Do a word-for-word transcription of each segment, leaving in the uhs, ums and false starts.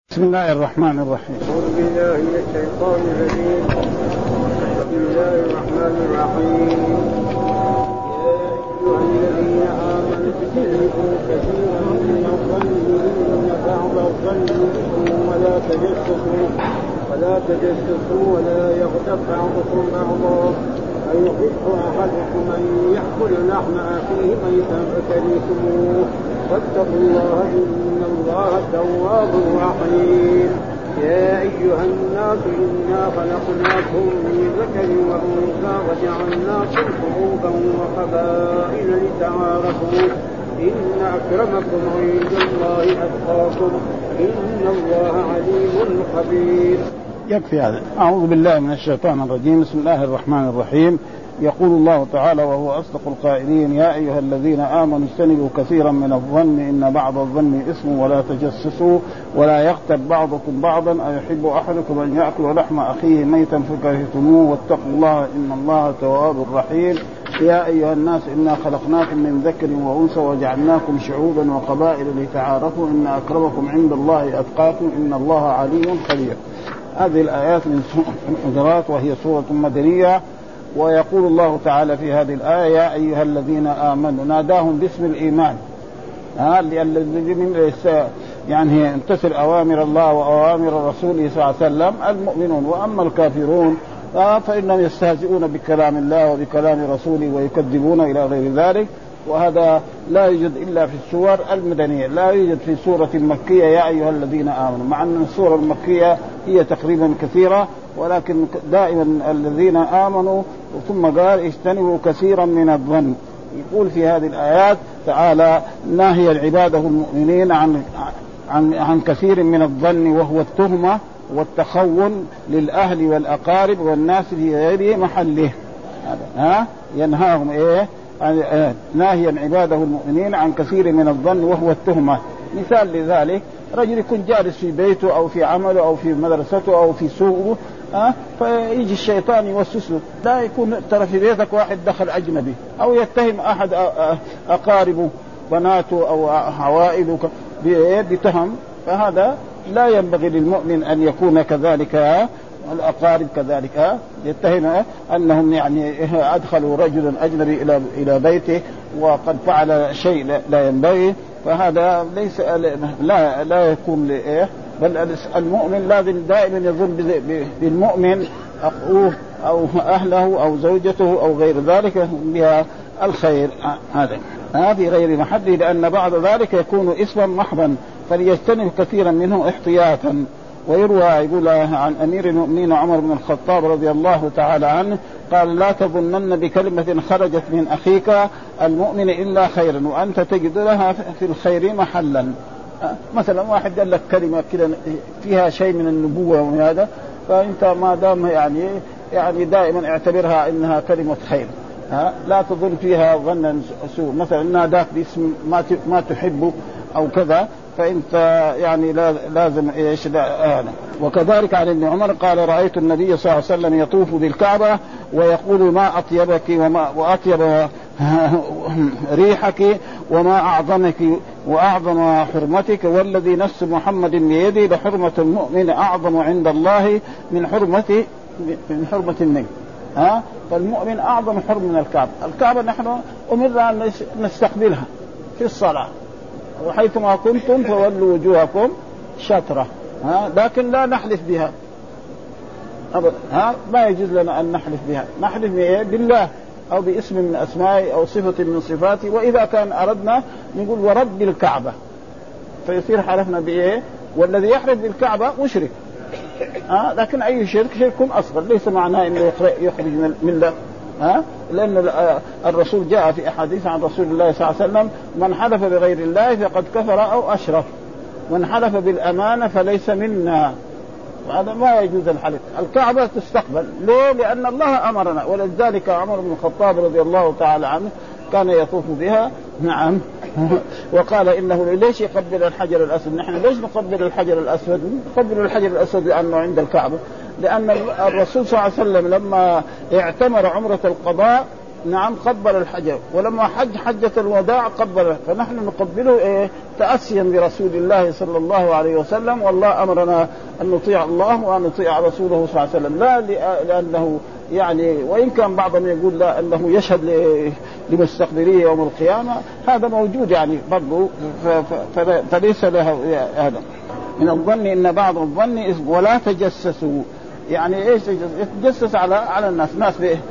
بسم الله الرحمن الرحيم. أعوذ بالله من الشيطان الرجيم. بسم الله الرحمن الرحيم. يا أيها الذين آمنوا اجتنبوا كثيرا من الظن إن بعض الظن إثم ولا تجسسوا ولا تجسسوا ولا يغتب بعضكم بعضا أيحب أحدكم أن يأكل لحم أخيه ميتا فكرهتموه واتقوا الله إن الله تواب رحيم. يا أيها الناس إنا خلقناكم من ذكر وأنثى وجعلناكم شعوبا وقبائل لتعارفوا إن أكرمكم عند الله أتقاكم إن الله عليم خبير. يكفي هذا. أعوذ بالله من الشيطان الرجيم. بسم الله الرحمن الرحيم. يقول الله تعالى وهو أصدق القائلين: يا أيها الذين آمنوا اجتنبوا كثيرا من الظن إن بعض الظن إثم ولا تجسسوا ولا يغتب بعضكم بعضا أيحب أحدكم أن يأكل لحم أخيه ميتا فكرهتموه واتقوا الله إن الله تواب رحيم. يا أيها الناس إنا خلقناكم من ذكر وأنثى وجعلناكم شعوبا وقبائل لتعارفوا إن أكرمكم عند الله أتقاكم إن الله عليم خبير. هذه الآيات من سورة الحجرات وهي سورة مدنية. ويقول الله تعالى في هذه الآية: يا أيها الذين آمنوا، ناداهم باسم الإيمان، ها الذين يعني امتثل أوامر الله وأوامر رسوله صلى الله عليه وسلم المؤمنون. وأما الكافرون فإنهم يستهزئون بكلام الله وبكلام رسوله ويكذبون إلى غير ذلك. وهذا لا يوجد إلا في السور المدنية، لا يوجد في سورة المكية يا أيها الذين آمنوا، مع أن السورة المكية هي تقريبا كثيرة، ولكن دائما الذين آمنوا. ثم قال: اجتنبوا كثيرا من الظن. يقول في هذه الآيات تعالى ناهي عباده المؤمنين عن عن عن كثير من الظن، وهو التهمة والتخون للأهل والأقارب والناس في غير محله. ها ينهاهم إيه؟ ناهيا عباده المؤمنين عن كثير من الظن وهو التهمة. مثال لذلك: رجل يكون جالس في بيته أو في عمله أو في مدرسته أو في سوقه، أه؟ فيجي الشيطان يوسوس له: لا يكون ترى في بيتك واحد دخل أجنبي، أو يتهم أحد أقاربه بناته أو عوائله بتهم. فهذا لا ينبغي للمؤمن أن يكون كذلك. الأقارب كذلك يتهم أنهم يعني أدخلوا رجلا أجنبي إلى إلى بيته وقد فعل شيء لا ينبغي، فهذا ليس لا لا يكون لإيه، بل المؤمن لازم دائما يظن بالمؤمن أخوه أو أهله أو زوجته أو غير ذلك بها الخير. هذا هذه غير محله، لأن بعد ذلك يكون اسما محضا، فليجتنب كثيرا منه احتياطا. ويروى يقول عن أمير المؤمنين عمر بن الخطاب رضي الله تعالى عنه قال: لا تظنن بكلمة خرجت من أخيك المؤمن إلا خيرا وأنت تجد لها في الخير محلا. مثلا واحد قال لك كلمة كده فيها شيء من النبوة ومن هذا، فأنت ما دام يعني يعني دائما اعتبرها إنها كلمة خير، ها لا تظن فيها ظنا سوء. مثلا ناداك باسم ما ما تحبه أو كذا، فأنت يعني لازم إيش لا. وكذلك عن ابن عمر قال: رأيت النبي صلى الله عليه وسلم يطوف بالكعبة ويقول: ما أطيبك وما وأطيب ريحك وما أعظمك وأعظم حرمتك، والذي نفس محمد بيده لحرمة المؤمن أعظم عند الله من حرمة من حرمة النبي. ها فالمؤمن أعظم حرم من الكعبة. الكعبة نحن أمرنا أن نستقبلها في الصلاة، وحيثما كنتم فولوا وجوهكم شطرة، ها لكن لا نحلف بها أبدا. ها ما يجوز لنا أن نحلف بها، نحلف بالله أو باسم من أسمائه أو صفة من صفاته. وإذا كان أردنا نقول ورب الكعبة، فيصير حلفنا بإيه؟ والذي يحلف بالكعبة مشرك. ها لكن أي شرك شرك أصغر، ليس معناه إنه يخرج من الملة. ها لأن الرسول جاء في أحاديث عن رسول الله صلى الله عليه وسلم: من حلف بغير الله فقد كفر أو أشرك، من حلف بالأمانة فليس منا. وهذا ما يجوز الحلف. الكعبة تستقبل ليه؟ لأن الله أمرنا. ولذلك عمر بن الخطاب رضي الله تعالى عنه كان يطوف بها. نعم. وقال: إنه ليش يقبل الحجر الأسود؟ نحن ليش نقبل الحجر الأسود؟ نقبل الحجر الأسود لأنه عند الكعبة. لأن الرسول صلى الله عليه وسلم لما اعتمر عمرة القضاء نعم قبل الحجر، ولما حج حجة الوداع قبل، فنحن نقبله إيه تأسيا برسول الله صلى الله عليه وسلم. والله أمرنا أن نطيع الله وأن نطيع رسوله صلى الله عليه وسلم، لا لأنه يعني، وإن كان بعضهم يقول لا أنه يشهد لمستقبليه يوم القيامة، هذا موجود يعني برضو، فليس له هذا. من الظن إن بعض الظن إثم ولا تجسسوا. يعني إيش يتجسس على على الناس؟ ناس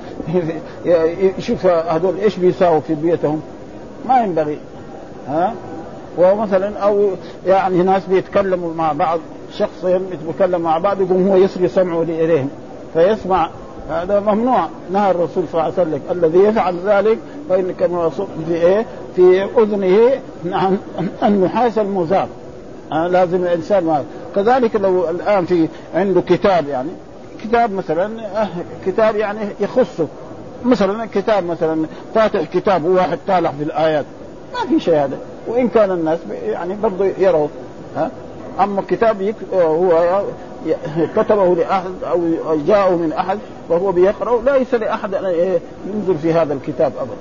يشوف هذول إيش بيساووا في بيتهم، ما ينبغي. ها ومثلا أو يعني ناس بيتكلموا مع بعض، شخصين بيتكلم مع بعض يقوم هو يسري سمعه لإليهم فيسمع، هذا ممنوع. نهى الرسول صلى الله عليه وسلم الذي يفعل ذلك فإن كما في إيه في أذنه عن النحاس المزار. آه لازم الإنسان ما. كذلك لو الآن في عنده كتاب، يعني كتاب مثلا آه كتاب يعني يخصه، مثلا كتاب مثلا فاتح كتاب وواحد طالع في الآيات، ما في شيء هذا، وإن كان الناس يعني برضو يروا. ها أما كتاب هو كتبه لأحد أو جاءه من أحد وهو بيقرأ، ليس لأحد أن ينظر في هذا الكتاب أبدا،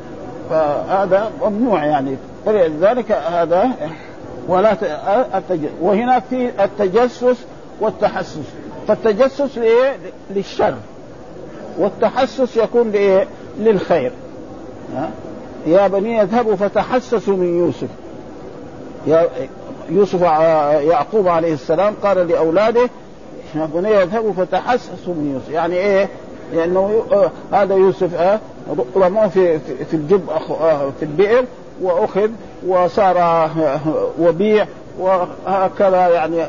فهذا ممنوع يعني. فلذلك هذا ولا التجسس. وهنا في التجسس والتحسس، فالتجسس لإيه؟ للشر، والتحسس يكون لإيه؟ للخير. يا بني يذهبوا فتحسسوا من يوسف. يا يوسف يعقوب عليه السلام قال لأولاده يا بني يذهبوا فتحسسوا من يوسف، يعني إيه؟ لأنه هذا يوسف رموه في في الجب في البئر وأخذ وصار وبيع وهكذا يعني،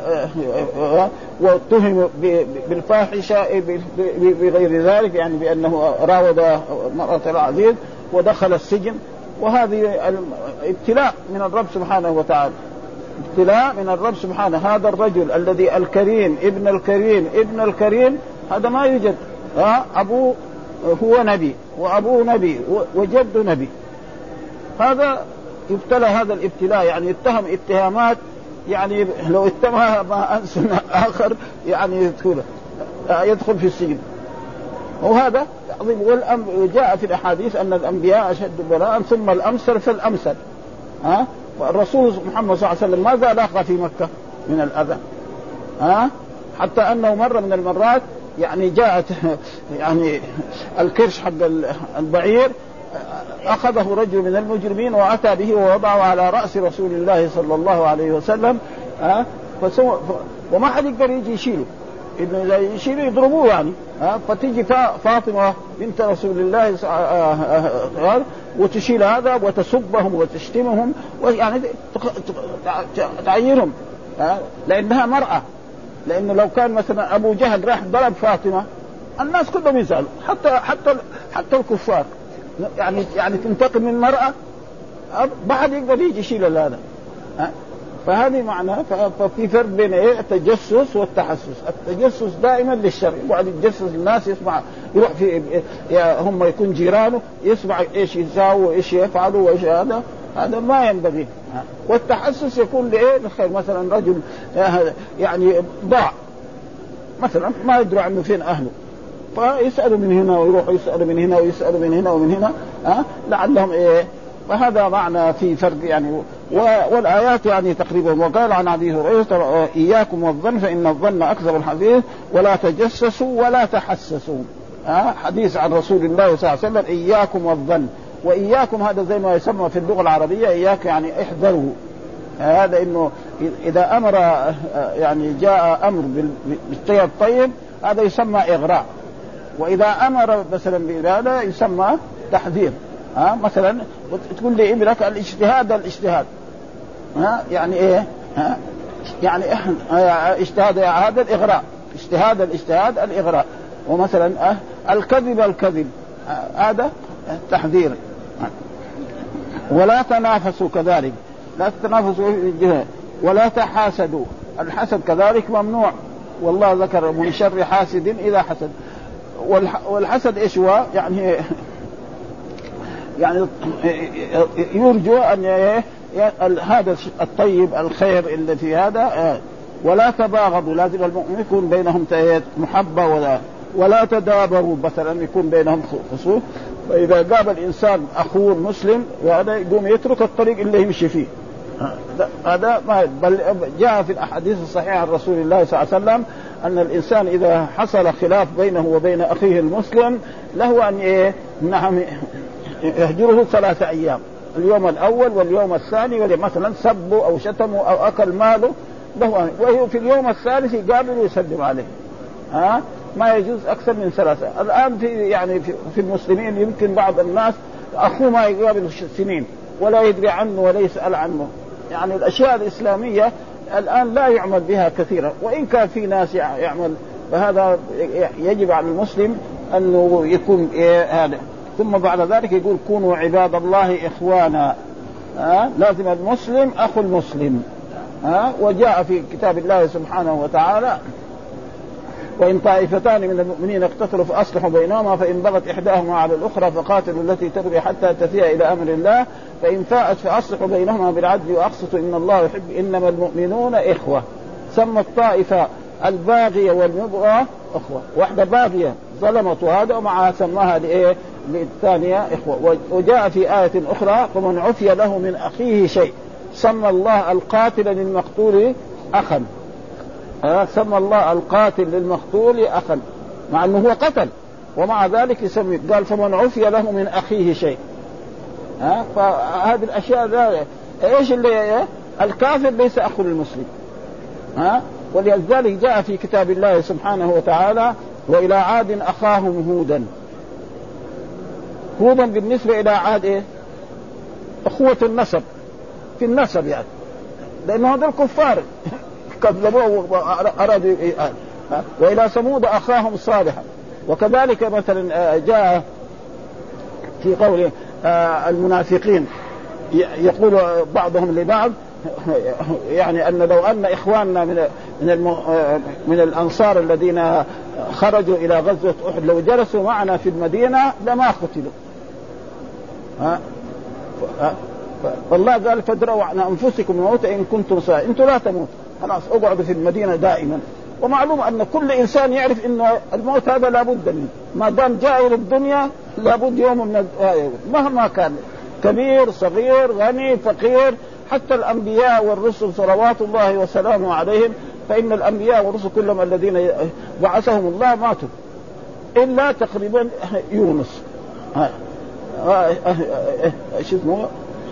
واتهم بالفاحشة بغير ذلك، يعني بأنه راود مرأة العزيز ودخل السجن. وهذه ابتلاء من الرب سبحانه وتعالى، ابتلاء من الرب سبحانه. هذا الرجل الذي الكريم ابن الكريم ابن الكريم هذا ما يوجد، ها أبوه هو نبي وأبوه نبي وجد نبي، هذا يبتلى هذا الابتلاء، يعني يتهم اتهامات، يعني لو اتهمها مع أنسان آخر يعني يدخل يدخل في السجن. وهذا عظيم. والأمر جاء في الأحاديث أن الأنبياء أشد بلاء ثم الأمثل فالأمثل. ها والرسول محمد صلى الله عليه وسلم ماذا لاقى في مكة من الأذى؟ ها حتى أنه مرة من المرات يعني جاءت يعني الكرش حق البعير أخذه رجل من المجرمين وأتى به ووضعه على رأس رسول الله صلى الله عليه وسلم. ها فسو وما حد يقدر يجي يشيله، إنه إذا يشيله يضربوه يعني. ها فتيجي فاطمة بنت رسول الله وتشيل هذا وتسبهم وتشتمهم ويعني تعيرهم، لأنها مرأة. لأنه لو كان مثلا أبو جهل راح ضرب فاطمة الناس كلهم يزعلوا، حتى حتى حتى الكفار، يعني يعني تنتقم من مرأة بعد يقدر يجي يشيل هذا. فهذه معناها. ففي فرق بين ايه التجسس والتحسس. التجسس دائما للشر، يقعد يتجسس الناس، يسمع يروح في هم يكون جيرانه يسمع ايش يساووا وايش يفعلوا وايش هذا، هذا ما ينبغي. والتحسس يكون لايه للخير. مثلا رجل يعني ضاع مثلا ما يدري عنه فين اهله، فيسألوا من هنا ويروحوا يسألوا من هنا ويسألوا من هنا ومن هنا، ها لعلهم ايه. فهذا معنى في فرق يعني. والآيات يعني تقريبا. وقال عن أبي هريرة إياكم والظن فإن الظن أكذب الحديث ولا تجسسوا ولا تحسسوا. ها حديث عن رسول الله صلى الله عليه وسلم إياكم والظن. وإياكم هذا زي ما يسمى في اللغة العربية إياك يعني احذروا. هذا إنه إذا أمر يعني جاء أمر بالشيء الطيب هذا يسمى إغراء، وإذا أمر مثلا بهذا يسمى تحذير. ها مثلا تقول لي ابنك الاجتهاد الاجتهاد ها يعني ايه؟ ها يعني اجتهاد هذا الاغراء، اجتهاد الاجتهاد الاغراء. ومثلا أه الكذب الكذب هذا تحذير. ولا تنافسوا كذلك، لا تتنافسوا في الجهاد. ولا تحاسدوا، الحسد كذلك ممنوع، والله ذكر من شر حاسد اذا حسد. والحسد ايش هو؟ يعني يعني يرجو أن هذا الطيب الخير اللي في هذا. ولا تباغضوا، لازم المؤمن يكون بينهم محبة. ولا ولا تدابروا، مثلا يكون بينهم خصوص. فإذا قابل الإنسان أخوه المسلم وهذا يقوم يترك الطريق اللي يمشي فيه. هذا ما بل جاء في الأحاديث الصحيحة عن رسول الله صلى الله عليه وسلم أن الإنسان إذا حصل خلاف بينه وبين أخيه المسلم له أن إيه نعم يهجره ثلاثة أيام، اليوم الأول واليوم الثاني، مثلا سبه أو شتمه أو أكل ماله له، وهو في اليوم الثالث يقابل ويسلم عليه. ها ما يجوز أكثر من ثلاثة. الآن في يعني في المسلمين يمكن بعض الناس أخوه ما يقابل سنين ولا يدري عنه ولا يسأل عنه. يعني الأشياء الإسلامية الآن لا يعمل بها كثيرا، وإن كان في ناس يعمل، فهذا يجب على المسلم أنه يكون إيه هذا. ثم بعد ذلك يقول كونوا عباد الله إخوانا. ها لازم المسلم أخو المسلم. ها وجاء في كتاب الله سبحانه وتعالى وإن طائفتان من المؤمنين اقتتلوا فأصلحوا بينهما فإن بغت إحداهما على الأخرى فقاتلوا التي تبغي حتى تفيء إلى أمر الله فإن فاءت فأصلحوا بينهما بالعدل وأقسطوا إن الله يحب إنما المؤمنون إخوة. سمى الطائفة الباغية والمبغى إخوة، واحدة باغية ظلمت وهذا ومعها سماها لإيه للثانية إخوة. وجاء في آية أخرى فمن عفي له من أخيه شيء سمى الله القاتل للمقتول أخا. آه سمى الله القاتل للمقتول أخا مع أنه هو قتل ومع ذلك يسمي، قال فمن عفي له من أخيه شيء. آه فهذه الأشياء ذا إيش اللي الكافر ليس أخو للمسلم. ها آه ولذلك جاء في كتاب الله سبحانه وتعالى وإلى عاد أخاهم هودا. هودا بالنسبة إلى عاد إيه أخوة النسب في النسب يعني، لأنه هذا الكفار كذبوه وأرادوا إيمان. وإلى ثمود أخاهم صالحا. وكذلك مثلا جاء في قول المنافقين يقول بعضهم لبعض يعني أن لو أن إخواننا من من من الأنصار الذين خرجوا إلى غزوة أحد لو جلسوا معنا في المدينة لما قتلوا. ها فالله قال فادروا عن أنفسكم الموت إن كنتم صادقين، أنتم لا تموت خلاص اقعدوا في المدينة دائما. ومعلوم أن كل إنسان يعرف أن الموت هذا لابد منه، ما دام جاء إلى الدنيا لابد يوم من مهما كان كبير صغير غني فقير. حتى الأنبياء والرسل صلوات الله وسلامه عليهم، فإن الأنبياء والرسل كلهم الذين بعثهم الله ماتوا إلا تقريبا يونس شو اسمه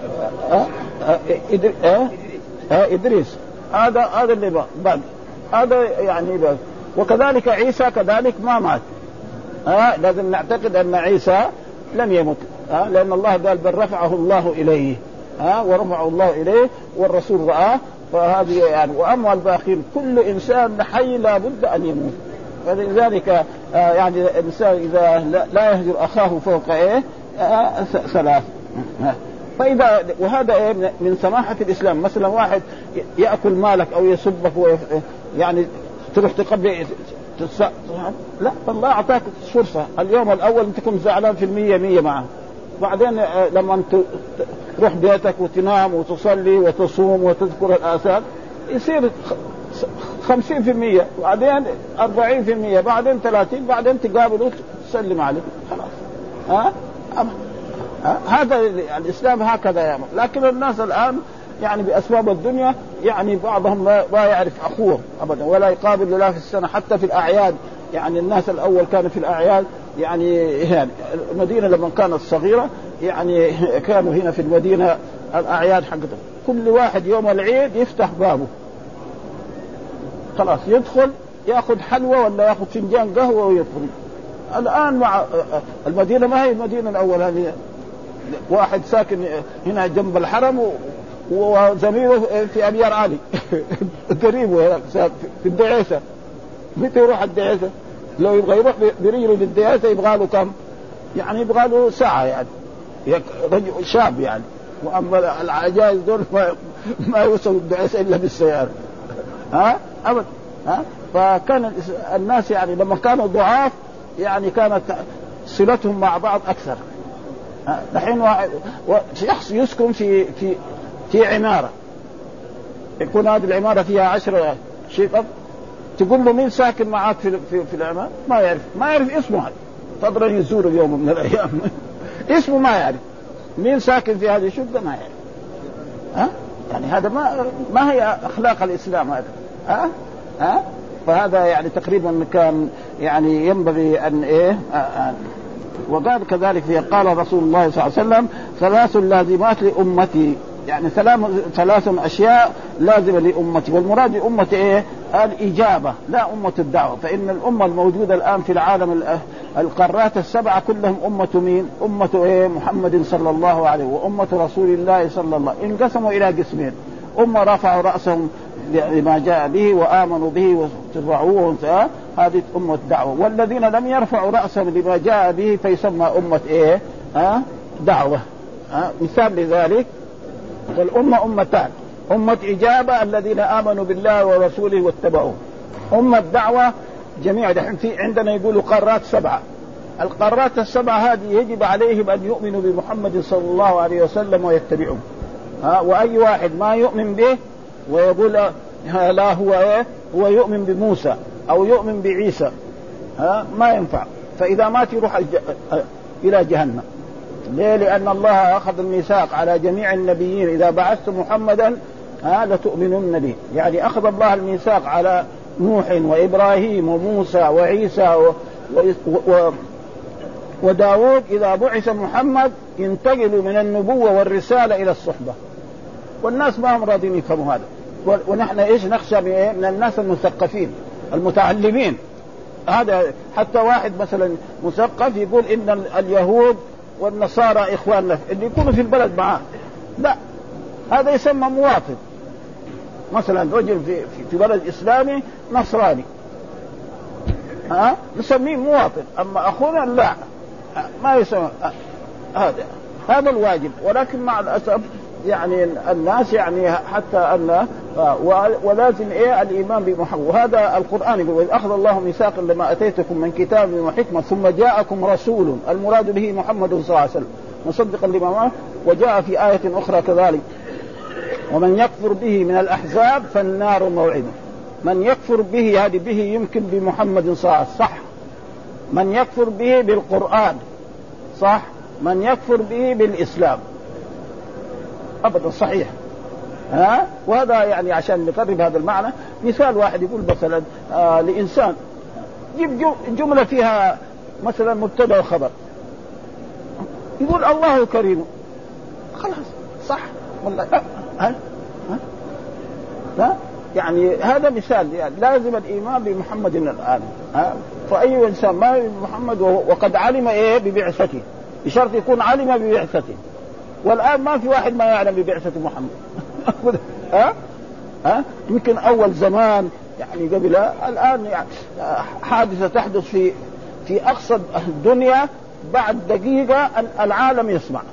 إدريس، هذا هذا اللي بعد هذا يعني بقى. وكذلك عيسى كذلك ما مات. ها لازم نعتقد أن عيسى لم يمت، ها لأن الله قال بل رفعه الله إليه، ها ورفعه الله إليه والرسول رآه. فهذه يعني وأما الباقين كل إنسان حي لا بد أن يموت. فلذلك يعني الإنسان إذا لا يهجر أخاه فوق إيه ثلاث. فإذا وهذا إيه من سماحة الإسلام. مثلا واحد يأكل مالك أو يسبك يعني تروح تقبل تتص... لا فالله أعطاك فرصة اليوم الأول أنت تكون زعلان في المية مية معه، بعدين لما أنت تروح بيتك وتنام وتصلي وتصوم وتذكر الآثار يصير خمسين في المية، بعدين أربعين في المية، بعدين ثلاثين، بعدين تقابله وتسلم عليه خلاص. ها أه؟ هذا الإسلام هكذا يعمل. لكن الناس الآن يعني بأسباب الدنيا يعني بعضهم ما يعرف أخوه أبدا ولا يقابل لا في السنة حتى في الأعياد. يعني الناس الأول كانوا في الأعياد يعني, يعني المدينة لما كانت صغيرة يعني كانوا هنا في المدينة الأعياد حقتهم كل واحد يوم العيد يفتح بابه خلاص يدخل يأخذ حلوى ولا يأخذ فنجان قهوة ويدخل. الآن مع المدينة ما هي المدينة الأول، هذه واحد ساكن هنا جنب الحرم وزميله في أبيار علي قريبه في الدعيسة. متى يروح الدعيسة؟ لو يبغى يروح برجله للدعيسة يبغى له كم؟ يعني يبغى له ساعة يعني رجل شاب يعني. وأما العجائز دول ما, ما يوصلوا الدعيسة إلا بالسيارة. ها أبدا. ها فكان الناس يعني لما كانوا ضعاف يعني كانت صلتهم مع بعض أكثر. الحين شخص يسكن في في في عمارة يكون هذه العمارة فيها عشرة شقق، تقول له مين ساكن معك في في, في العمارة ما يعرف ما يعرف اسمه، فضلا يزور يوم من الأيام اسمه ما يعرف مين ساكن في هذه الشقة ما يعرف. ها يعني هذا ما ما هي أخلاق الإسلام هذا. ها ها فهذا يعني تقريبا كان يعني ينبغي أن إيه أه وقال كذلك في قال رسول الله صلى الله عليه وسلم ثلاث لازمات لأمتي، يعني ثلاث أشياء لازمة لأمتي، والمراد بأمتي إيه الإجابة لا أمة الدعوة، فإن الأمة الموجودة الآن في العالم القارات السبعة كلهم أمة مين؟ أمة إيه محمد صلى الله عليه وأمة رسول الله صلى الله عليه وسلم. انقسموا إلى قسمين، أمة رفعوا رأسهم لما جاء به وآمنوا به واتبعوه هذه أمة الدعوة، والذين لم يرفعوا رأسهم لما جاء به فيسمى أمة إيه ها دعوة. ها مثال لذلك والأمة أمتان، أمة إجابة الذين آمنوا بالله ورسوله واتبعوه، أمة دعوة جميع دحين في عندنا يقولوا قارات سبعة، القارات السبعة هذه يجب عليهم أن يؤمنوا بمحمد صلى الله عليه وسلم ويتبعوه. ها وأي واحد ما يؤمن به ويقول لا هو إيه هو يؤمن بموسى أو يؤمن بعيسى ها ما ينفع، فإذا مات يروح إلى جهنم. ليه؟ لأن الله أخذ الميثاق على جميع النبيين إذا بعثت محمدا ها لتؤمنن به، يعني أخذ الله الميثاق على نوح وإبراهيم وموسى وعيسى و... و... و... وداود إذا بعث محمد ينتقلوا من النبوة والرسالة إلى الصحبة، والناس ما هم راضين يفهموا هذا. ونحن إيش نخشى من الناس المثقفين المتعلمين، هذا حتى واحد مثلا مثقف يقول إن اليهود والنصارى إخواننا اللي يكونوا في البلد معاه، لا هذا يسمى مواطن. مثلا رجل في في بلد إسلامي نصراني ها نسميه مواطن، أما أخونا لا ما يسمى هذا هذا الواجب. ولكن مع الأسف يعني الناس يعني حتى أن ولازم إيه الإيمان بمحمد، وهذا القرآن يقول أخذ الله ميثاقا لما أتيتكم من كتاب وحكمة ثم جاءكم رسول، المراد به محمد صلى الله عليه وسلم مصدقا لما معه. وجاء في آية أخرى كذلك ومن يكفر به من الأحزاب فالنار موعده. من يكفر به هذه به يمكن بمحمد صلى الله عليه وسلم صح، من يكفر به بالقرآن صح، من يكفر به بالإسلام أبدا صحيح. ها وهذا يعني عشان نقرب هذا المعنى مثال واحد يقول مثلا آه لإنسان يجيب جملة فيها مثلا مبتدأ وخبر يقول الله كريم خلاص صح والله ها ها ها يعني هذا مثال يعني لازم الإيمان بمحمد الآن. ها فأي إنسان ما بمحمد وقد علم إيه ببعثته بشرط يكون علم ببعثته، والآن ما في واحد ما يعلم ببعثة محمد. ها ها يمكن أول زمان يعني قبل الآن يعني حادثة تحدث في في أقصى الدنيا بعد دقيقة العالم يسمع،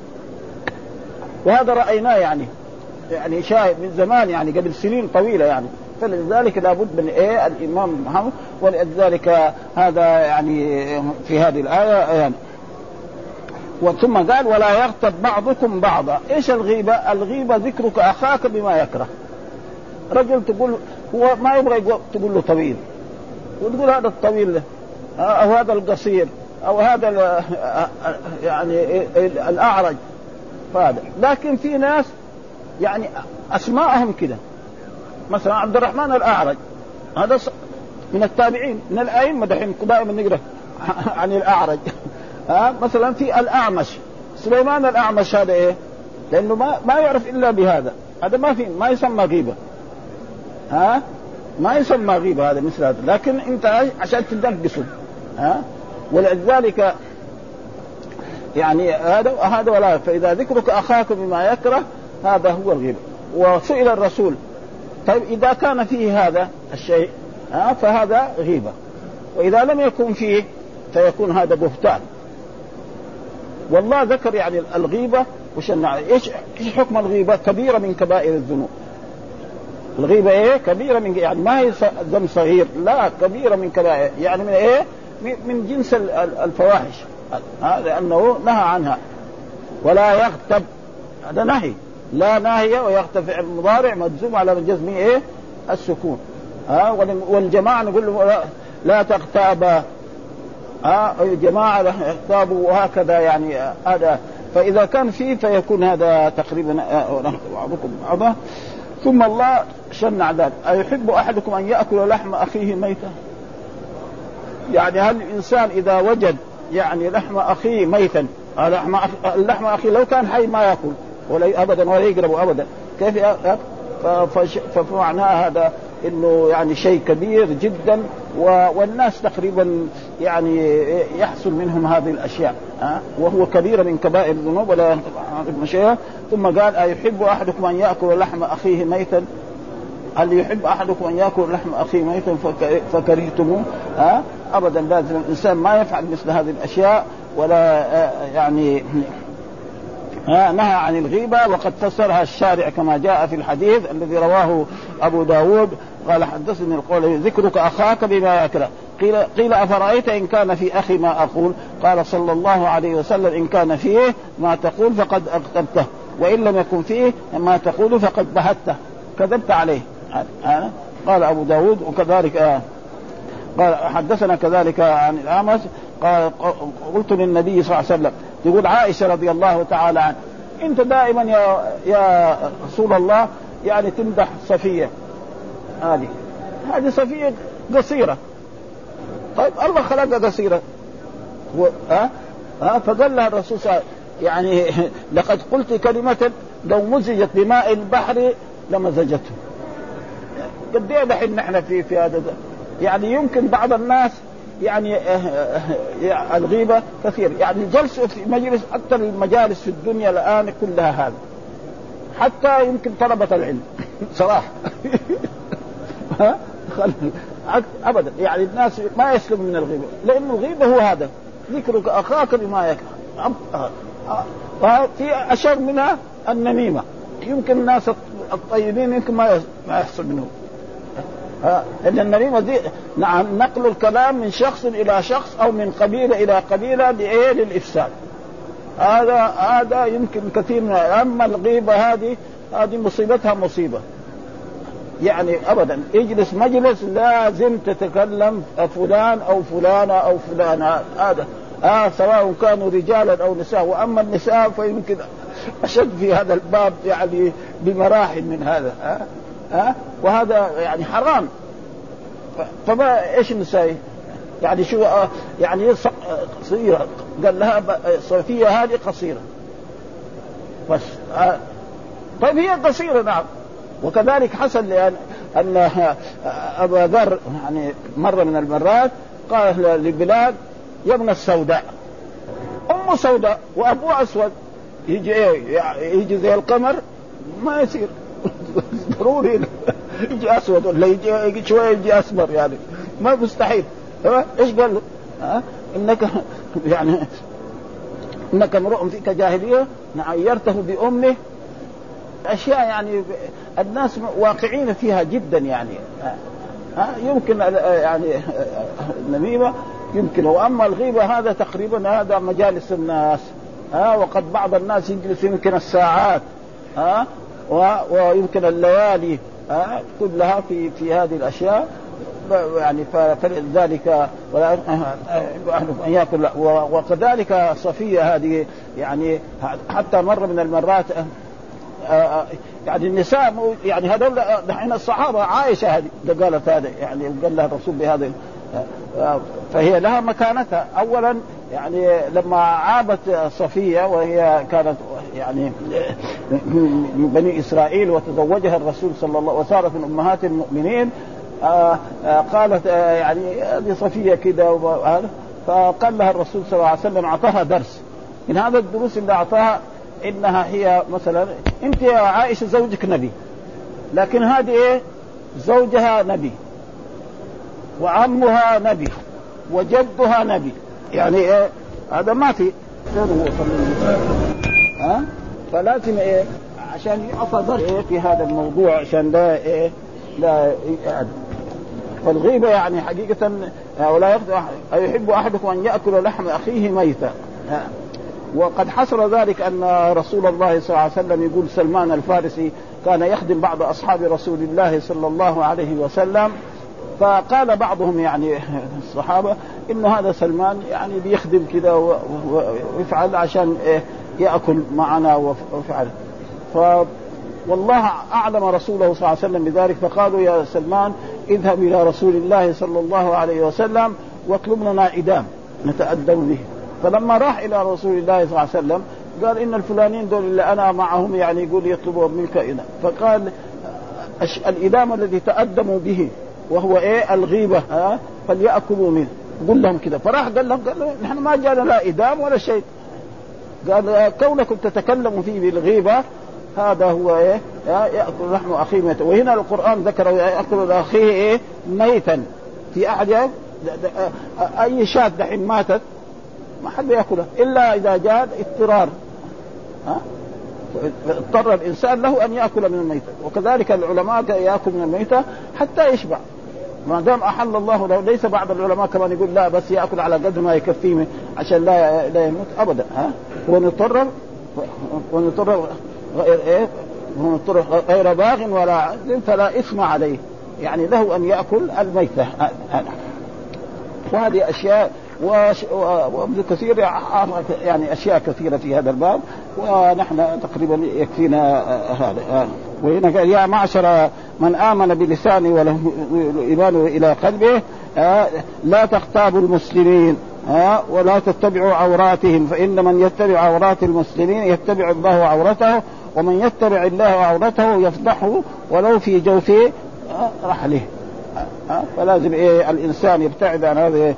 وهذا رأيناه يعني يعني شاهد من زمان يعني قبل سنين طويلة يعني. فلذلك لابد من إيه الإمام محمد، ولذلك هذا يعني في هذه الآية يعني وثم قال ولا يغتب بعضكم بعضا. ايش الغيبة؟ الغيبة ذكرك اخاك بما يكره. رجل تقول هو ما يبغى تقول له طويل وتقول هذا الطويل او هذا القصير او هذا يعني الاعرج فهذا، لكن في ناس يعني اسماءهم كده مثلا عبد الرحمن الاعرج هذا من التابعين من الائمه دحين دائما نقرا عن الاعرج. ها مثلا في الأعمش سليمان الأعمش هذا إيه؟ لأنه ما ما يعرف إلا بهذا، هذا ما في ما يسمى غيبة. ها ما يسمى غيبة هذا مثل هذا، لكن أنت عشان تدبسه. ها ولذلك يعني هذا هذا ولا فإذا ذكرك أخاك بما يكره هذا هو الغيبة. وسئل الرسول طيب إذا كان فيه هذا الشيء ها فهذا غيبة، وإذا لم يكن فيه فيكون هذا بهتان. والله ذكر يعني الغيبة وش ايش ايش حكم الغيبة؟ كبيرة من كبائر الذنوب. الغيبة ايه؟ كبيرة من يعني ما هي ذنب صغير، لا كبيرة من كبائر يعني من ايه؟ من جنس الفواحش، هذا انه نهى عنها. ولا يغتب هذا نهي، لا ناهية ويغتب فعل مضارع مجزوم على الجزم ايه؟ السكون. ها والجماعة نقول له لا تغتابا ها جماعة اغتابوا وهكذا يعني هذا. فإذا كان فيه فيكون هذا تقريبا بعضكم بعضا. ثم الله شنع ذلك: أيحب أحدكم أن يأكل لحم أخيه ميتا؟ يعني هل الإنسان إذا وجد يعني لحم أخيه ميتا، لحم اللحم أخيه لو كان حي ما يأكل ولا أبدا ولا يقرب أبدا، كيف فمعناه هذا إنه يعني شيء كبير جدا، والناس تقريبا يعني يحصل منهم هذه الأشياء، وهو كبير من كبائر الذنوب ولا شيء. ثم قال: أيحب أحدكم أن يأكل لحم أخيه ميتا؟ هل يحب أحدكم أن يأكل لحم أخيه ميتا فكرهتموه؟ ها أبدا، لازم الإنسان ما يفعل مثل هذه الأشياء، ولا يعني نهى عن الغيبة. وقد فسرها الشارع كما جاء في الحديث الذي رواه أبو داود قال: حدثني القول ذكرك أخاك بما يكره. قيل, قيل أفرأيت إن كان في أخي ما أقول؟ قال صلى الله عليه وسلم: إن كان فيه ما تقول فقد أغتبته، وإن لم يكن فيه ما تقول فقد بهته، كذبت عليه. قال أبو داود. وكذلك قال حدثنا كذلك عن الأعمش قال: قلت للنبي صلى الله عليه وسلم، يقول عائشة رضي الله تعالى عنها: أنت دائما يا, يا رسول الله يعني تمدح صفية، هذه هذه صفية قصيرة، طيب الله خلقها قصيرة، ها ها فقال لها الرسول صلى الله عليه وسلم: يعني لقد قلت كلمة لو مزجت بماء البحر لمزجته. قد ايه دحين نحن في في هذا يعني يمكن بعض الناس يعني الغيبة كثير، يعني جلسوا في مجلس، أكثر المجالس في الدنيا الآن كلها هذا، حتى يمكن طلبة العلم صراحة أبدا يعني الناس ما يسلم من الغيبة، لأن الغيبة هو هذا: ذكرك أخاك بما يكره. وفي أشر منها النميمة، يمكن الناس الطيبين يمكن ما ما يحصل منهم، لأن النميمة دي نعم نقل الكلام من شخص إلى شخص أو من قبيلة إلى قبيلة لإيه للإفساد. هذا هذا يمكن كثير من. أما الغيبة هذه هذه مصيبتها مصيبة، يعني أبدا اجلس مجلس لازم تتكلم فلان أو فلانة أو فلانة، هذا آه سواء كانوا رجالا أو نساء. وأما النساء فيمكن أشد في هذا الباب يعني بمراحل من هذا، آه آه وهذا يعني حرام. فما إيش النساء يعني شو آه يعني قصيرة، قال لها صفية هذه قصيرة بس، آه طيب هي قصيرة نعم. وكذلك حصل لأن أن أبا ذر يعني مرة من المرات قال لبلال: يا ابن السوداء، أم سوداء وأبوه أسود، يجي إيه يجي زي القمر ما يصير ضروري يجي أسود ولا يجي, يجي شوية يجي أسمر، يعني ما مستحيل. إيش قال له؟ ها إنك يعني إنك امرؤ فيك جاهلية، عيرته بأمه، أشياء يعني الناس واقعين فيها جدا يعني. ها يمكن يعني النميمة يمكن. وأما الغيبة هذا تقريبا هذا مجالس الناس، ها وقد بعض الناس يجلس يمكن الساعات، ها ويمكن الليالي، ها كلها في في هذه الأشياء يعني. فلذلك ولا أحدكم أن يأكل. وكذلك صفية هذه يعني حتى مرة من المرات يعني النساء يعني هذول دحين الصحابة، عائشة هذه قالت هذا يعني قال لها الرسول بهذا، فهي لها مكانتها. أولا يعني لما عابت صفية وهي كانت يعني من بني إسرائيل وتزوجها الرسول صلى الله وصارت من أمهات المؤمنين، قالت يعني هذه صفية كده وهذا، فقال لها الرسول صلى الله عليه وسلم أعطاها درس من هذا الدروس اللي أعطاها، إنها هي مثلا أنت يا عائشة زوجك نبي، لكن هذه إيه زوجها نبي وعمها نبي وجدها نبي، يعني إيه هذا ما في ها فلازم إيه عشان يعطى إيه في هذا الموضوع عشان لا إيه لا يقعد. فالغيبة يعني حقيقة ولا يحب أحدكم أن يأكل لحم أخيه ميتا. وقد حصل ذلك أن رسول الله صلى الله عليه وسلم يقول سلمان الفارسي كان يخدم بعض أصحاب رسول الله صلى الله عليه وسلم، فقال بعضهم يعني الصحابة إنه هذا سلمان يعني بيخدم كذا ويفعل عشان يأكل معنا ويفعل. ف والله أعلم رسوله صلى الله عليه وسلم بذلك، فقالوا يا سلمان اذهب إلى رسول الله صلى الله عليه وسلم واطلب لنا إدام نتأدب به. فلما راح إلى رسول الله صلى الله عليه وسلم قال إن الفلانين دول اللي أنا معهم يعني يقول يطلبوا منك إدام. فقال الإدام الذي تأدموا به وهو إيه الغيبة ها فليأكلوا منه، قل لهم كذا. فراح قال لهم قال لهم نحن ما جاءنا لا إدام ولا شيء، قال كونكم تتكلموا فيه بالغيبة هذا هو إيه يأكل لحم أخيه ميتا. وهنا القرآن ذكر يأكل أخيه إيه ميتا في أحد أي شاة دحين ماتت ما حد يأكلها إلا إذا جاء اضطرار ها اضطر الإنسان له أن يأكل من الميتة. وكذلك العلماء يأكل من الميتة حتى يشبع ما دام أحل الله له. ليس بعض العلماء كمان يقول لا بس يأكل على قدر ما يكفيه عشان لا لا يموت أبدا ها. ونضطر ونضطر غير إيه ونضطر غير باغ ولا عدل فلا إثم عليه، يعني له أن يأكل الميتة. وهذه أشياء وابن كثير يعني أشياء كثيرة في هذا الباب، ونحن تقريبا يكفينا هذا. وهنا قال يا معشر من آمن بلسانه وله إيمانه إلى قلبه لا تغتابوا المسلمين ولا تتبعوا عوراتهم، فإن من يتبع عورات المسلمين يتبع الله عورته، ومن يتبع الله عورته يفضحه ولو في جوف رحله. فلازم إيه الإنسان يبتعد عن هذا.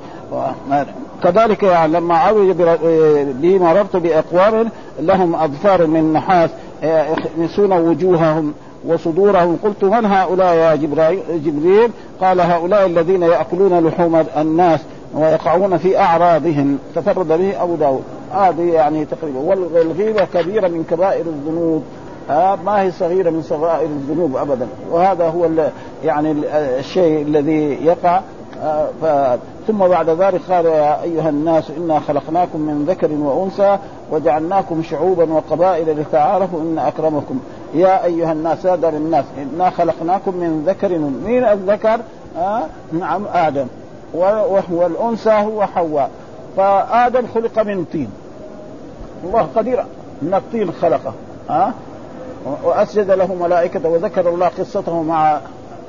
كذلك يعني لما عوج بي مررت بأقوام لهم أظفار من نحاس يخمسون وجوههم وصدورهم قلت من هؤلاء يا جبريل؟ قال هؤلاء الذين يأكلون لحوم الناس ويقعون في أعراضهم. تفرد به أبو داود. هذه يعني تقريبا. والغيبة كبيرة من كبائر الذنوب آه ما هي صغيرة من صغائر الذنوب أبدا. وهذا هو يعني الشيء الذي يقع. آه ف... ثم بعد ذلك قال يا أيها الناس إنا خلقناكم من ذكر وأنثى وجعلناكم شعوبا وقبائل لتعارفوا إن أكرمكم. يا أيها الناس هذا الناس إنا خلقناكم من ذكر. من الذكر آه نعم آدم، وهو الأنثى هو حواء. فآدم خلق من طين، الله قدير من الطين خلقه آه وأسجد له ملائكة. وذكر الله قصته مع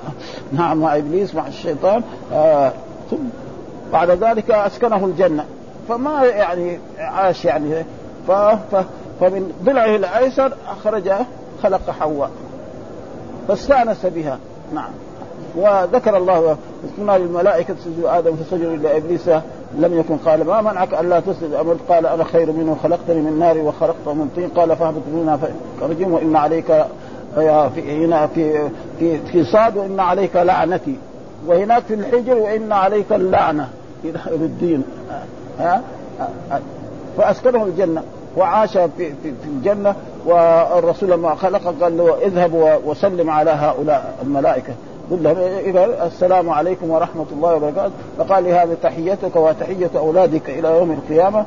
نعم مع إبليس مع الشيطان. آه ثم بعد ذلك أسكنه الجنة. فما يعني عاش يعني ف... ف... فمن ضلعه الأيسر أخرج خلق حواء فاستأنس بها. نعم. وذكر الله قلنا للملائكة اسجدوا آدم فسجدوا إلا إبليس لم يكن. قال ما منعك ألا تسجد؟ أمرت قال أنا خير منه خلقتني من نار وخلقته من طين. قال فاهبط منها فرجم وإن عليك في هنا في في في صاد وإن عليك لعنتي، وهناك في الحجر وإن عليك اللعنة إلى الدين. ها فأسكنه الجنة وعاش في في, في الجنة. والرسول لما خلق قال له اذهب وسلم على هؤلاء الملائكة قل لهم السلام عليكم ورحمة الله وبركاته. فقال لي هذه تحيتك وتحية أولادك إلى يوم القيامة.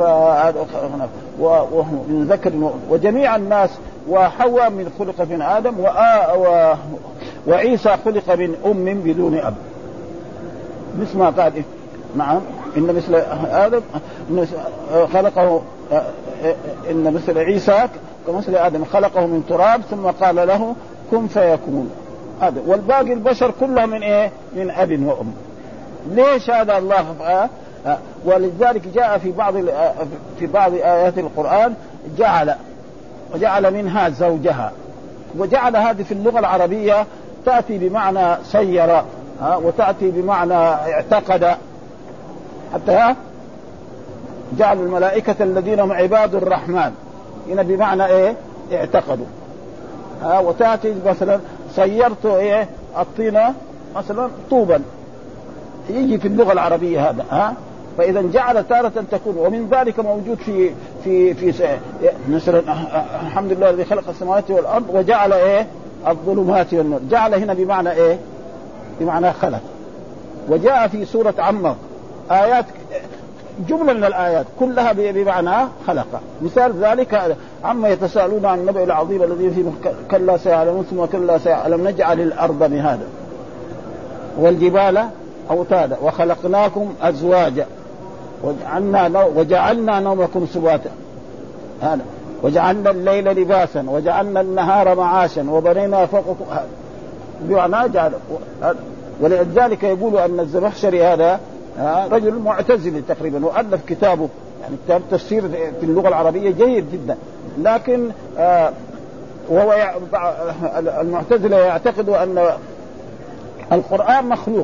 وهو من ذكر وجميع الناس. وحواء من خلق من آدم و... وعيسى خلق من أم بدون أب. مثل ما قال نعم إن مثل آدم خلقه إن مثل عيسى كمثل آدم خلقه من تراب ثم قال له كن فيكون. هذا والباقي البشر كلهم من إيه من أب وأم. ليش هذا الله؟ آه آه ولذلك جاء في بعض في بعض آيات القرآن جعل وجعل منها زوجها. وجعل هذه في اللغة العربية تأتي بمعنى سير آه وتأتي بمعنى اعتقد. حتى ها جعل الملائكة الذين هم عباد الرحمن هنا بمعنى إيه اعتقدوا. آه وتأتي مثلا سيرت إيه الطينة مثلا طوبا، يجي في اللغة العربية هذا ها. فإذا جعل تارة تكون. ومن ذلك موجود في في في مثلا الحمد لله الذي خلق السماوات والأرض وجعل إيه الظلمات والنور. جعل هنا بمعنى إيه بمعنى خلق. وجاء في سورة عمر آيات جملة من الآيات كلها بمعنى خلق. مثال ذلك عما يتساءلون عن النبأ العظيم الذي فيه كلا سيعلمون ثم كلا سيعلم نجعل الأرض مهادا والجبال أوتادا وخلقناكم أزواجا وجعلنا, نو وجعلنا نومكم سباتا هذا وجعلنا الليل لباسا وجعلنا النهار معاشا وبنينا فوقكم بمعنى جعل. ولذلك يقول أن الزمخشري هذا رجل معتزلي تقريبا وألف كتابه يعني كتاب تفسير في اللغة العربية جيد جدا، لكن وهو المعتزلة يعتقد أن القرآن مخلوق،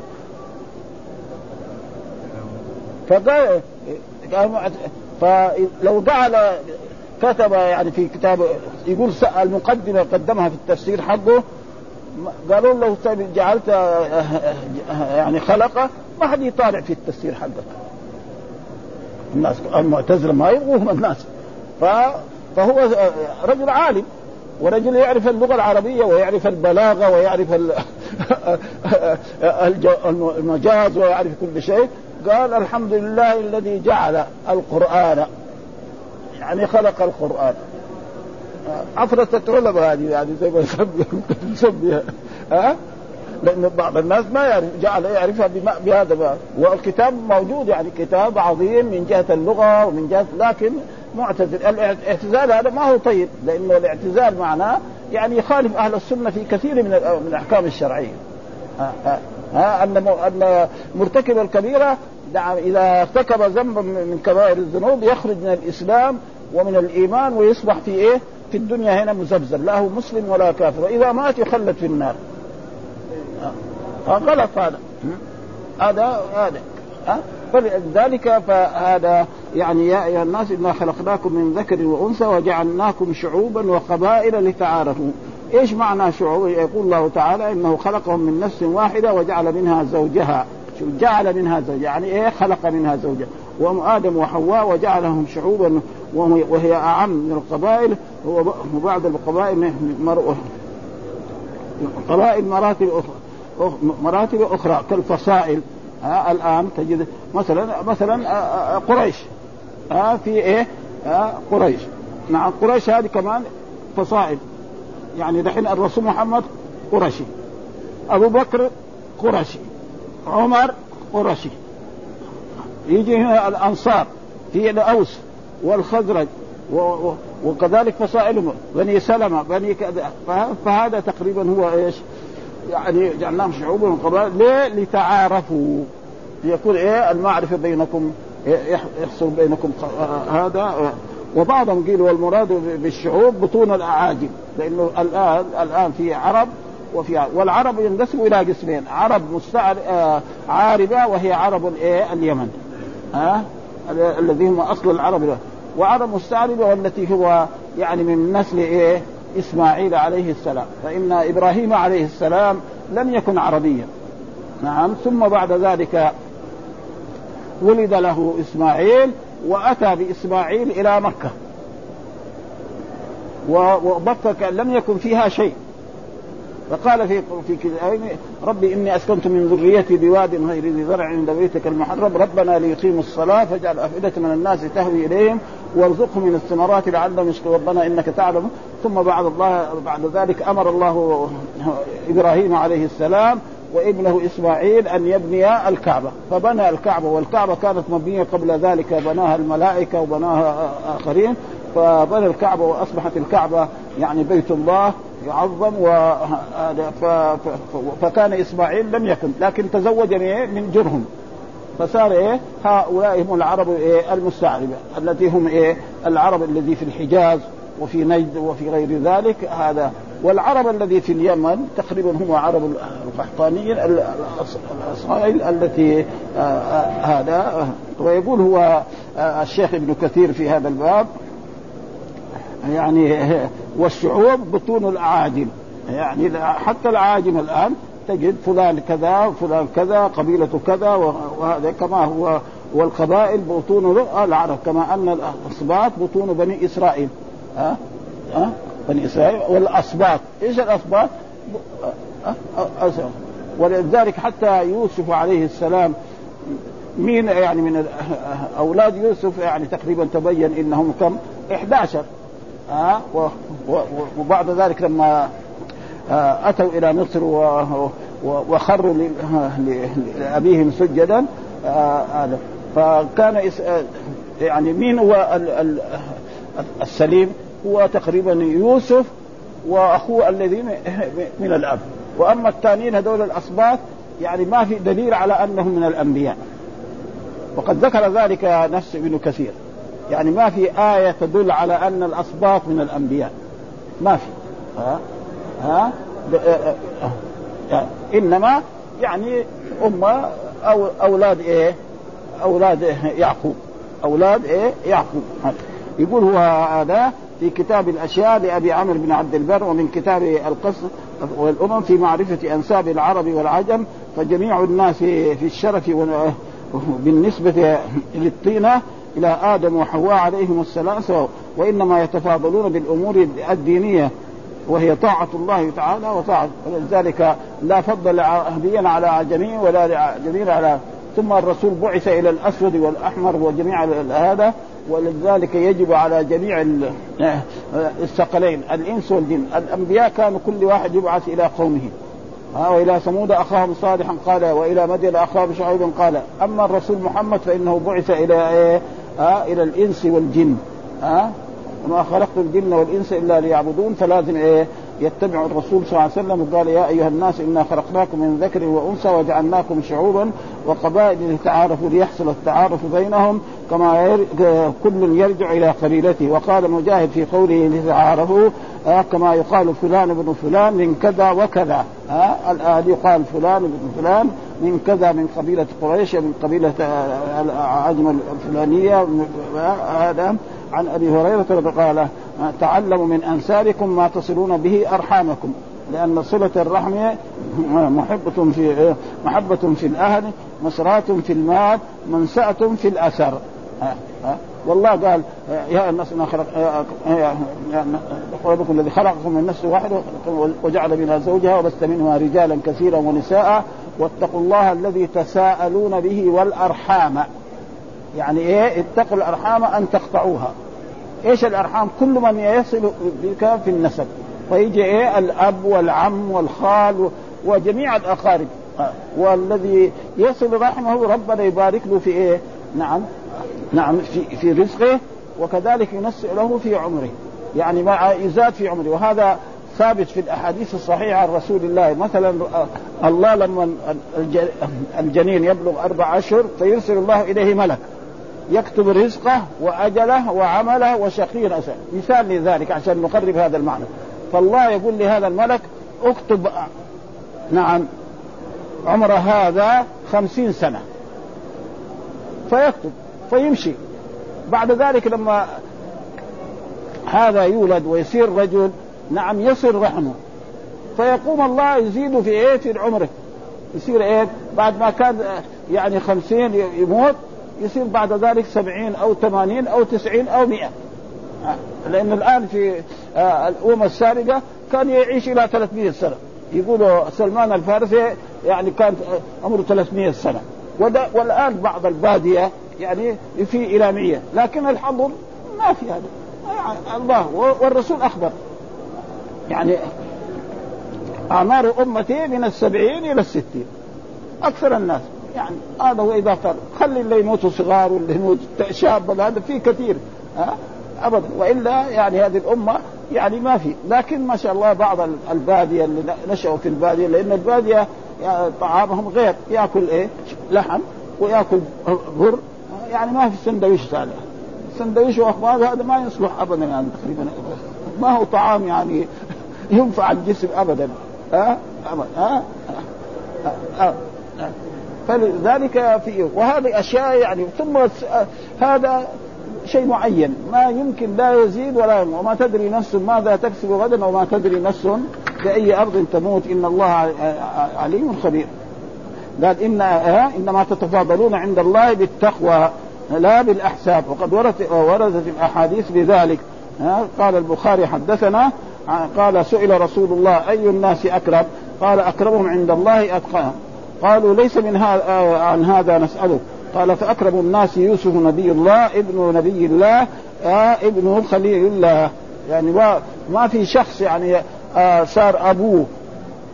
فقال فلو جعل كتب يعني في كتاب يقول المقدمة قدمها في التفسير حقه، قالوا له جعلت يعني خلقه ما حد يطالع في التفسير حقك. الناس المعتزلة ما يبغوهم الناس، فهو رجل عالم ورجل يعرف اللغة العربية ويعرف البلاغة ويعرف المجاز ويعرف كل شيء. قال الحمد لله الذي جعل القرآن يعني خلق القرآن. عفرة العلماء هذه يعني زي ما نسميها ها، لأن بعض الناس ما يعرف جعل يعرفها بهذا، والكتاب موجود يعني كتاب عظيم من جهة اللغة ومن جهة، لكن معتزل. الاعتزال هذا ما هو طيب، لأنه الاعتزال معناه يعني يخالف أهل السنة في كثير من من الأحكام الشرعية. ها ها ها أن أن مرتكب الكبيرة إذا ارتكب ذنبا من كبائر الذنوب يخرج من الإسلام ومن الإيمان ويصبح في إيه في الدنيا هنا مزبزب، لا هو مسلم ولا كافر، وإذا مات يخلد في النار. غلط هذا هذا هذا ها. فلذلك فهذا يعني يا أيها الناس إنا خلقناكم من ذكر وأنثى وجعلناكم شعوبا وقبائل لتعارفوا. إيش معنى شعوب؟ يقول الله تعالى إنه خلقهم من نفس واحدة وجعل منها زوجها. شو جعل منها زوجها يعني إيه؟ خلق منها زوجها، وآدم وحواء وجعلهم شعوبا وهي أعم من القبائل، وبعض القبائل قبائل مراتب أخرى مراتب أخرى كالفصائل. ها الآن تجد مثلا مثلا قريش ها في إيه ها قريش. نعم قريش هذه كمان فصائل، يعني دحين الرسول محمد قرشي، أبو بكر قرشي، عمر قرشي، يجي هنا الأنصار في الأوس والخزرج وكذلك فصائلهم بني سلمة بني كذا. فهذا تقريبا هو إيش يعني جعلناهم شعوبا وقبائل ليه؟ لتعارفوا، يكون إيه المعرفة بينكم، يحصل بينكم هذا. وبعضهم قيلوا والمراد بالشعوب بطون الأعاجم، لأنه الآن الآن في عرب وفي والعرب ينقسموا إلى قسمين، عرب مستعر آه عاربة وهي عرب إيه اليمن ها آه الذين هم أصل العرب، وعرب مستعربة والتي هو يعني من نسل إيه إسماعيل عليه السلام، فإن إبراهيم عليه السلام لم يكن عربيا. نعم ثم بعد ذلك ولد له إسماعيل وأتى بإسماعيل إلى مكة، ومكة لم يكن فيها شيء، فقال في في ربي إني أسكنت من ذريتي بواد غير ذي زرع عند بيتك المحرم ربنا ليقيموا الصلاة فاجعل أفئدة من الناس تهوي إليهم وارزقهم من الثمرات لعلهم يشكرون ربنا إنك تعلم. ثم بعد الله بعد ذلك أمر الله إبراهيم عليه السلام وابنه إسماعيل أن يبني الكعبة، فبنى الكعبة، والكعبة كانت مبنية قبل ذلك بناها الملائكة وبناها آخرين، فبنى الكعبة وأصبحت الكعبة يعني بيت الله يعظم. فكان إسماعيل لم يكن لكن تزوج من جرهم، فصار إيه هؤلاء هم العرب إيه المستعربة التي هم إيه العرب الذي في الحجاز وفي نجد وفي غير ذلك هذا. والعرب الذي في اليمن تقريبا هم عرب القحطانيين الأصائل التي هذا. ويقول هو الشيخ ابن كثير في هذا الباب يعني والشعوب بطون الأعاجم، يعني حتى الأعاجم الآن تجد فلان كذا فلان كذا قبيلة كذا، وهذا كما هو. والقبائل بطون العرب، كما أن الأصباط بطون بني إسرائيل ها ها بني إسرائيل. والأصباط إيش الأصباط؟ ولذلك حتى يوسف عليه السلام مين يعني من أولاد يوسف يعني تقريبا تبين إنهم كم إحدى عشر ها وبعد ذلك لما أتوا إلى مصر وخروا لأبيهم سجدا. هذا فكان يعني مين هو السليم؟ هو تقريبا يوسف وأخوه الذين من الأب. وأما الثانيين هذول الأصباط يعني ما في دليل على أنهم من الأنبياء، وقد ذكر ذلك نفس ابن كثير. يعني ما في آية تدل على أن الأصباط من الأنبياء، ما في. ها ها يعني إنما يعني أمة أو أولاد إيه أولاد يعقوب أولاد إيه يعقوب. يقول هو هذا في كتاب الأشياء لأبي عمرو بن عبد البر، ومن كتاب القصص والأمم في معرفة أنساب العرب والعجم، فجميع الناس في الشرف بالنسبة للطينة إلى آدم وحواء عليهم السلام سواء، وإنما يتفاضلون بالأمور الدينية وهي طاعة الله تعالى وطاعة، ولذلك لا فضل عربيا على عجمي ولا عجمي على. ثم الرسول بعث إلى الأسود والأحمر وجميع هذا، ولذلك يجب على جميع الثقلين الإنس والجن. الأنبياء كانوا كل واحد يبعث إلى قومه. ها وإلى ثمود أخاهم صالحا قال، وإلى مدين أخاهم شعيبا قال. أما الرسول محمد فإنه بعث إلى إيه؟ ها إلى الإنس والجن. ها وما خلقت الجن والإنس إلا ليعبدون، فلازم إيه يتبع الرسول صلى الله عليه وسلم. قال يا أيها الناس إنا خلقناكم من ذكر وأنثى وجعلناكم شعوبا وقبائل لتعارفوا ليحصل التعارف بينهم كما ير... كل يرجع إلى قبيلته. وقال مجاهد في قوله لتعارفوا آه كما يقال فلان ابن فلان من كذا وكذا. آه الآن يقال فلان ابن فلان من كذا من قبيلة قريش من قبيلة عجم الفلانية. هذا عن أبي هريرة قال تعلموا من أنسابكم ما تصلون به أرحامكم، لأن صلة الرحم محبة في محبة في الأهل، مسرات في المال، منسأة في الأثر. والله قال يا الناس إن خلق ربكم الذي خلقكم من نفس واحدة وجعل منها زوجها وبث منها رجالا كثيرا ونساء واتقوا الله الذي تساءلون به والأرحام. يعني إيه اتقوا الأرحام أن تقطعوها. إيش الأرحام؟ كل من يصل بك في النسب، فيجي إيه الأب والعم والخال وجميع الأقارب، والذي يصل رحمه ربنا يبارك له في إيه؟ نعم نعم في في رزقه، وكذلك ينسئ له في عمره، يعني ما يزاد في عمره. وهذا ثابت في الأحاديث الصحيحة عن رسول الله. مثلا الله لما الجنين يبلغ أربع أشهر فيرسل الله إليه ملك يكتب رزقه وأجله وعمله وشقي أسعد، مثال لذلك عشان نقرب هذا المعنى. فالله يقول لهذا الملك اكتب نعم عمر هذا خمسين سنة، فيكتب فيمشي. بعد ذلك لما هذا يولد ويصير رجل نعم يصل رحمه، فيقوم الله يزيد في ايه في عمره، يصير ايه بعد ما كان يعني خمسين يموت يصير بعد ذلك سبعين أو ثمانين أو تسعين أو مئة. لأن الآن في الأمم السابقة كان يعيش إلى ثلاثمائة سنة. يقولوا سلمان الفارسي يعني كان عمره ثلاثمائة سنة، والآن بعض البادية يعني في إلى مئة، لكن الحضر ما في هذا. الله والرسول أخبر يعني أعمار أمتي من السبعين إلى الستين أكثر الناس. يعني هذا هو إذا اختار، خلي اللي يموتوا صغار واللي يموت شاب، هذا فيه كثير ها أبدا. وإلا يعني هذه الأمة يعني ما في. لكن ما شاء الله بعض البادية اللي نشأوا في البادية، لأن البادية يعني طعامهم غير، يأكل إيه لحم ويأكل بر، يعني ما في سندويش صالح، سندويش وأخبار هذا ما يصلح أبدا، يعني تقريبا ما هو طعام يعني ينفع الجسم أبدا ها أبدا ها ها ها. فلذلك في وهذه أشياء يعني. ثم هذا شيء معين ما يمكن لا يزيد ولا ينقص، وما تدري نفس ماذا تكسب غدا وما تدري نفس بأي أرض تموت إن الله عليم خبير. قال إن إنما تتفاضلون عند الله بالتقوى لا بالأحساب. وقد وردت وردت الأحاديث بذلك. قال البخاري حدثنا قال سئل رسول الله أي الناس أكرم؟ قال أكرمهم عند الله أتقاهم. قالوا ليس من هذا عن هذا نسأله. قال فأكرم الناس يوسف نبي الله ابن نبي الله آه ابن خليل الله. يعني ما في شخص يعني آه صار أبوه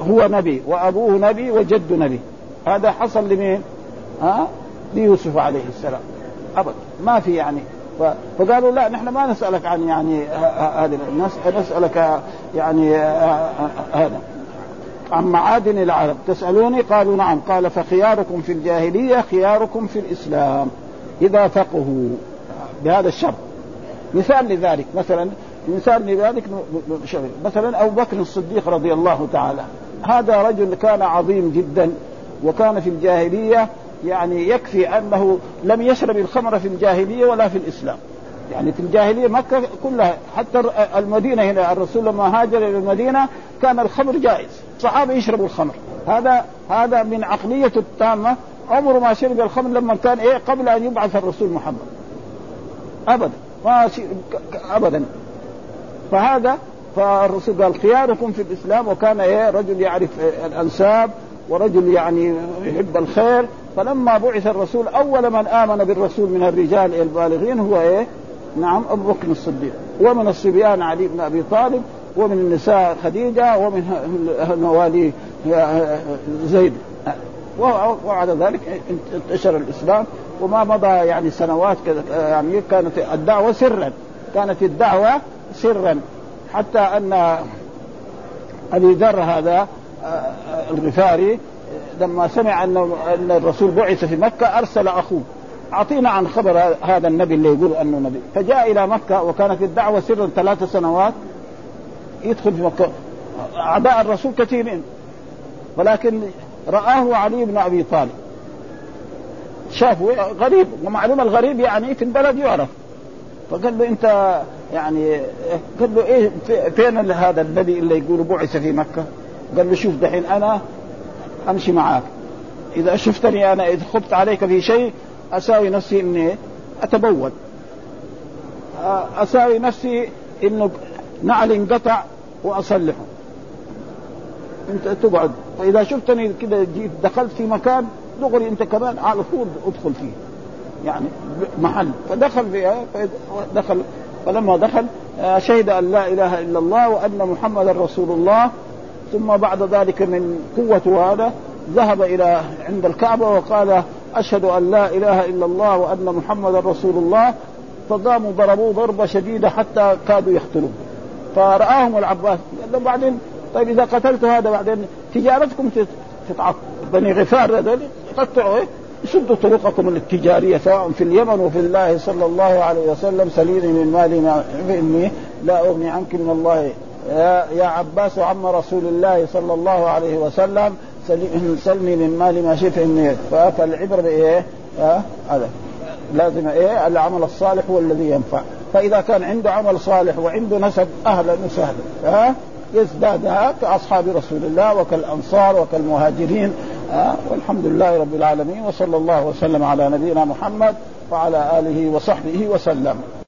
هو نبي وأبوه نبي وجد نبي. هذا حصل لمين؟ ها؟ ليوسف عليه السلام. أبدا ما في يعني. فقالوا لا نحن ما نسألك عن يعني هذه الناس، نسألك يعني هذا عن معادن العرب. تسألوني؟ قالوا نعم. قال فخياركم في الجاهلية خياركم في الإسلام إذا فقهوا، بهذا الشرط. مثال لذلك مثلا، مثال لذلك مثلا أبو بكر الصديق رضي الله تعالى، هذا رجل كان عظيم جدا، وكان في الجاهلية يعني يكفي أنه لم يشرب الخمر في الجاهلية ولا في الإسلام. يعني في الجاهلية مكة كلها حتى المدينة هنا الرسول لما هاجر إلى المدينة كان الخمر جائز، الصحابة يشربوا الخمر. هذا هذا من عقلية التامة، عمره ما شرب الخمر لما كان إيه قبل أن يبعث الرسول محمد أبدا، ما أبدا. فهذا فالرسول قال خياركم في الإسلام، وكان إيه رجل يعرف الأنساب ورجل يعني يحب الخير. فلما بعث الرسول أول من آمن بالرسول من الرجال البالغين هو إيه؟ نعم أبو بكر الصديق، ومن الصبيان علي بن أبي طالب، ومن النساء خديجة، ومن الموالي زيد. وبعد ذلك انتشر الإسلام، وما مضى يعني سنوات يعني كانت الدعوة سرا، كانت الدعوة سرا، حتى أن أبي ذر هذا الغفاري لما سمع أن الرسول بعث في مكة أرسل أخوه أعطينا عن خبر هذا النبي اللي يقول أنه نبي. فجاء إلى مكة وكانت الدعوة سرا ثلاث سنوات، يدخل في مكة أعداء الرسول كثيرين، ولكن رآه علي بن أبي طالب، شافه غريب، ومعلوم الغريب يعني في البلد يعرف. فقال له أنت يعني، قال له إيه فين هذا النبي اللي يقول بعث في مكة؟ قال له شوف دحين أنا أمشي معاك، إذا شفتني أنا إذا خبت عليك في شيء أساوي نفسي إني أتبول، أساوي نفسي إنه نعل انقطع وأصلحه، أنت تقعد. فإذا شفتني كده جيت دخلت في مكان دغري أنت كمان على طول أدخل فيه يعني محل. فدخل فيها، دخل. فلما دخل شهد أن لا إله إلا الله وأن محمد رسول الله. ثم بعد ذلك من قوة هذا ذهب إلى عند الكعبة وقال أشهد أن لا إله إلا الله وأن محمد رسول الله. فقاموا ضربوه ضربة شديدة حتى كادوا يقتلوه. فرآهم العباس قال لهم بعدين طيب إذا قتلت هذا بعدين تجارتكم تتعطل، بني غفار هذول يقطعوا إيه يسدوا طرقكم التجارية سواء في اليمن وفي الله صلى الله عليه وسلم سليني من مالي ما إني لا أغني عنك من الله يا, يا عباس عم رسول الله صلى الله عليه وسلم سلني من مالي ما شئت إني. فالعبرة بإيه هذا آه؟ لازم إيه العمل الصالح هو الذي ينفع. فإذا كان عنده عمل صالح وعنده نسب أهلا وسهلا ها يزدادها كأصحاب رسول الله وكالأنصار وكالمهاجرين ها. والحمد لله رب العالمين، وصلى الله وسلم على نبينا محمد وعلى آله وصحبه وسلم.